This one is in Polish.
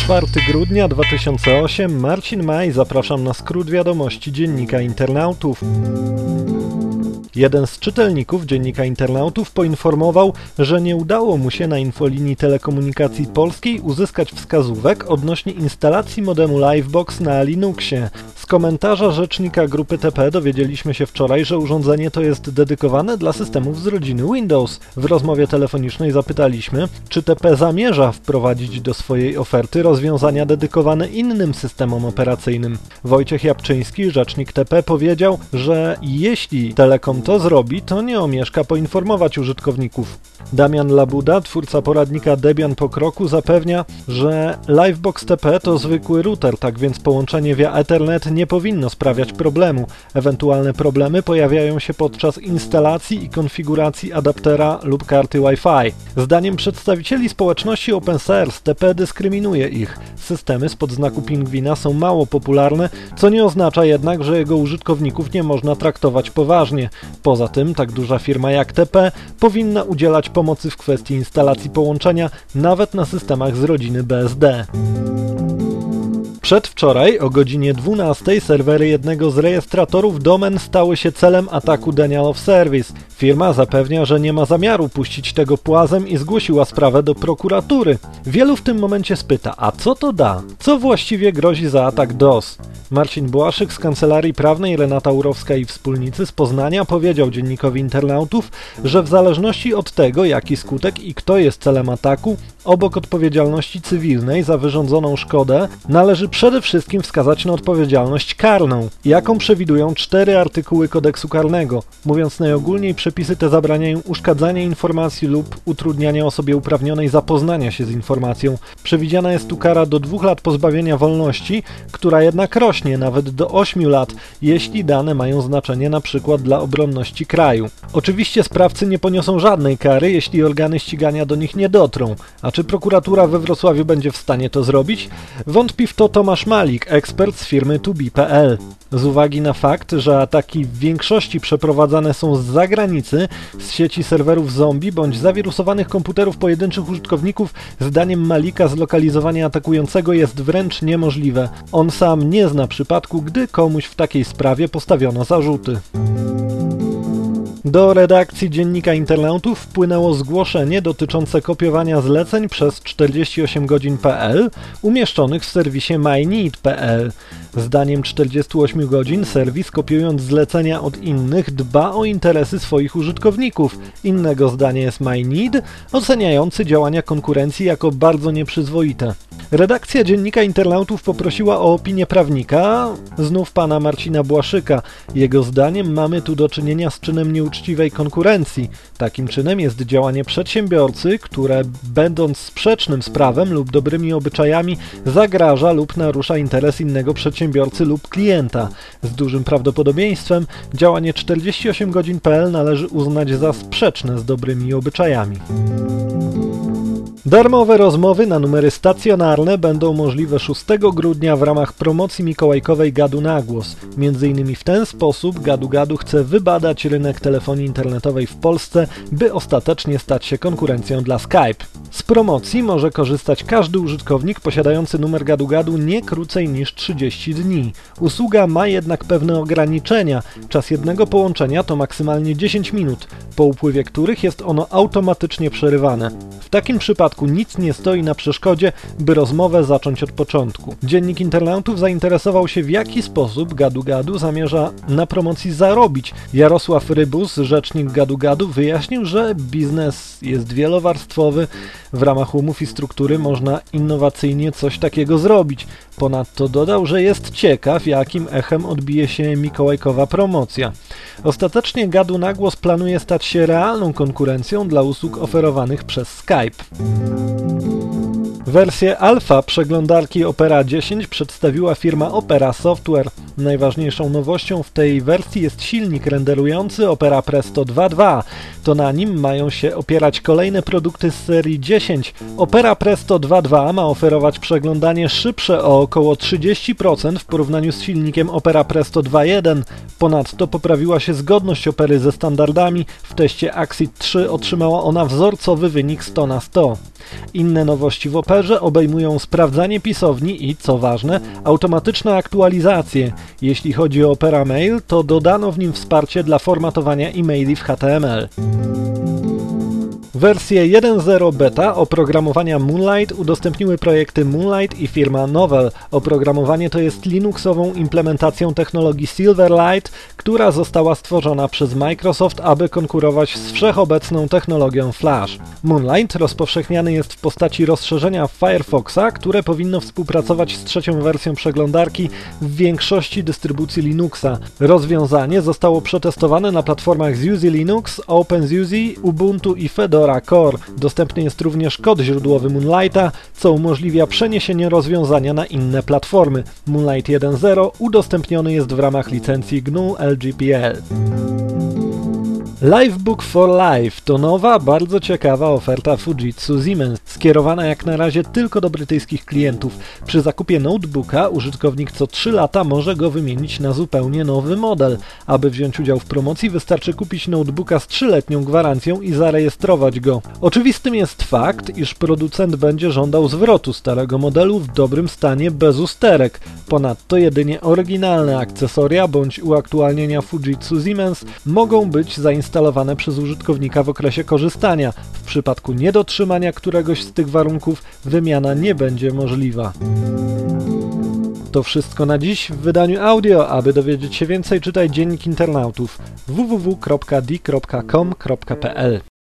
4 grudnia 2008, Marcin Maj, zapraszam na skrót wiadomości Dziennika Internautów. Jeden z czytelników Dziennika Internautów poinformował, że nie udało mu się na infolinii telekomunikacji polskiej uzyskać wskazówek odnośnie instalacji modemu Livebox na Linuxie. Z komentarza rzecznika grupy TP dowiedzieliśmy się wczoraj, że urządzenie to jest dedykowane dla systemów z rodziny Windows. W rozmowie telefonicznej zapytaliśmy, czy TP zamierza wprowadzić do swojej oferty rozwiązania dedykowane innym systemom operacyjnym. Wojciech Jabczyński, rzecznik TP, powiedział, że jeśli Telekom to zrobi, to nie omieszka poinformować użytkowników. Damian Labuda, twórca poradnika Debian po kroku, zapewnia, że Livebox TP to zwykły router, tak więc połączenie via Ethernet nie powinno sprawiać problemu. Ewentualne problemy pojawiają się podczas instalacji i konfiguracji adaptera lub karty Wi-Fi. Zdaniem przedstawicieli społeczności open source TP dyskryminuje ich. Systemy spod znaku pingwina są mało popularne, co nie oznacza jednak, że jego użytkowników nie można traktować poważnie. Poza tym, tak duża firma jak TP powinna udzielać pomocy w kwestii instalacji połączenia nawet na systemach z rodziny BSD. Przedwczoraj o godzinie 12 serwery jednego z rejestratorów domen stały się celem ataku Denial of Service. Firma zapewnia, że nie ma zamiaru puścić tego płazem i zgłosiła sprawę do prokuratury. Wielu w tym momencie spyta, a co to da? Co właściwie grozi za atak DOS? Marcin Błaszczyk z Kancelarii Prawnej, Renata Urowska i wspólnicy z Poznania powiedział Dziennikowi Internautów, że w zależności od tego, jaki skutek i kto jest celem ataku, obok odpowiedzialności cywilnej za wyrządzoną szkodę, należy przede wszystkim wskazać na odpowiedzialność karną, jaką przewidują 4 artykuły kodeksu karnego. Mówiąc najogólniej, przepisy te zabraniają uszkadzania informacji lub utrudniania osobie uprawnionej zapoznania się z informacją. Przewidziana jest tu kara do 2 lat pozbawienia wolności, która jednak rośnie nawet do 8 lat, jeśli dane mają znaczenie np. dla obronności kraju. Oczywiście sprawcy nie poniosą żadnej kary, jeśli organy ścigania do nich nie dotrą. A czy prokuratura we Wrocławiu będzie w stanie to zrobić? Wątpi w to Tomasz Malik, ekspert z firmy Tubi.pl. Z uwagi na fakt, że ataki w większości przeprowadzane są z zagranicy, z sieci serwerów zombie bądź zawirusowanych komputerów pojedynczych użytkowników, zdaniem Malika zlokalizowanie atakującego jest wręcz niemożliwe. On sam nie zna przypadku, gdy komuś w takiej sprawie postawiono zarzuty. Do redakcji Dziennika Internautów wpłynęło zgłoszenie dotyczące kopiowania zleceń przez 48godzin.pl umieszczonych w serwisie myneed.pl. Zdaniem 48 godzin serwis, kopiując zlecenia od innych, dba o interesy swoich użytkowników. Innego zdania jest myneed, oceniający działania konkurencji jako bardzo nieprzyzwoite. Redakcja Dziennika Internautów poprosiła o opinię prawnika, znów pana Marcina Błaszczyka. Jego zdaniem mamy tu do czynienia z czynem nieuczciwej konkurencji. Takim czynem jest działanie przedsiębiorcy, które będąc sprzecznym z prawem lub dobrymi obyczajami zagraża lub narusza interes innego przedsiębiorcy lub klienta. Z dużym prawdopodobieństwem działanie 48godzin.pl należy uznać za sprzeczne z dobrymi obyczajami. Darmowe rozmowy na numery stacjonarne będą możliwe 6 grudnia w ramach promocji mikołajkowej Gadu na Głos. Między innymi w ten sposób Gadu chce wybadać rynek telefonii internetowej w Polsce, by ostatecznie stać się konkurencją dla Skype. Z promocji może korzystać każdy użytkownik posiadający numer Gadu nie krócej niż 30 dni. Usługa ma jednak pewne ograniczenia. Czas jednego połączenia to maksymalnie 10 minut, po upływie których jest ono automatycznie przerywane. W takim przypadku nic nie stoi na przeszkodzie, by rozmowę zacząć od początku. Dziennik Internautów zainteresował się, w jaki sposób Gadu zamierza na promocji zarobić. Jarosław Rybus, rzecznik Gadu, wyjaśnił, że biznes jest wielowarstwowy. W ramach umów i struktury można innowacyjnie coś takiego zrobić. Ponadto dodał, że jest ciekaw, jakim echem odbije się mikołajkowa promocja. Ostatecznie Gadu na Głos planuje stać się realną konkurencją dla usług oferowanych przez Skype. Wersję alfa przeglądarki Opera 10 przedstawiła firma Opera Software. Najważniejszą nowością w tej wersji jest silnik renderujący Opera Presto 2.2. To na nim mają się opierać kolejne produkty z serii 10. Opera Presto 2.2 ma oferować przeglądanie szybsze o około 30% w porównaniu z silnikiem Opera Presto 2.1. Ponadto poprawiła się zgodność Opery ze standardami. W teście Axit 3 otrzymała ona wzorcowy wynik 100 na 100. Inne nowości w Operze Deweloperzy obejmują sprawdzanie pisowni i, co ważne, automatyczne aktualizacje. Jeśli chodzi o Opera Mail, to dodano w nim wsparcie dla formatowania e-maili w HTML. Wersję 1.0 beta oprogramowania Moonlight udostępniły projekty Moonlight i firma Novell. Oprogramowanie to jest linuxową implementacją technologii Silverlight, która została stworzona przez Microsoft, aby konkurować z wszechobecną technologią Flash. Moonlight rozpowszechniany jest w postaci rozszerzenia Firefoxa, które powinno współpracować z trzecią wersją przeglądarki w większości dystrybucji Linuxa. Rozwiązanie zostało przetestowane na platformach SUSE Linux, OpenSUSE, Ubuntu i Fedora Core. Dostępny jest również kod źródłowy Moonlighta, co umożliwia przeniesienie rozwiązania na inne platformy. Moonlight 1.0 udostępniony jest w ramach licencji GNU LGPL. Livebook for Life to nowa, bardzo ciekawa oferta Fujitsu Siemens, skierowana jak na razie tylko do brytyjskich klientów. Przy zakupie notebooka użytkownik co 3 lata może go wymienić na zupełnie nowy model. Aby wziąć udział w promocji, wystarczy kupić notebooka z 3-letnią gwarancją i zarejestrować go. Oczywistym jest fakt, iż producent będzie żądał zwrotu starego modelu w dobrym stanie bez usterek. Ponadto jedynie oryginalne akcesoria bądź uaktualnienia Fujitsu Siemens mogą być zainstalowane przez użytkownika w okresie korzystania. W przypadku niedotrzymania któregoś z tych warunków wymiana nie będzie możliwa. To wszystko na dziś w wydaniu audio. Aby dowiedzieć się więcej, czytaj Dziennik Internautów www.di.com.pl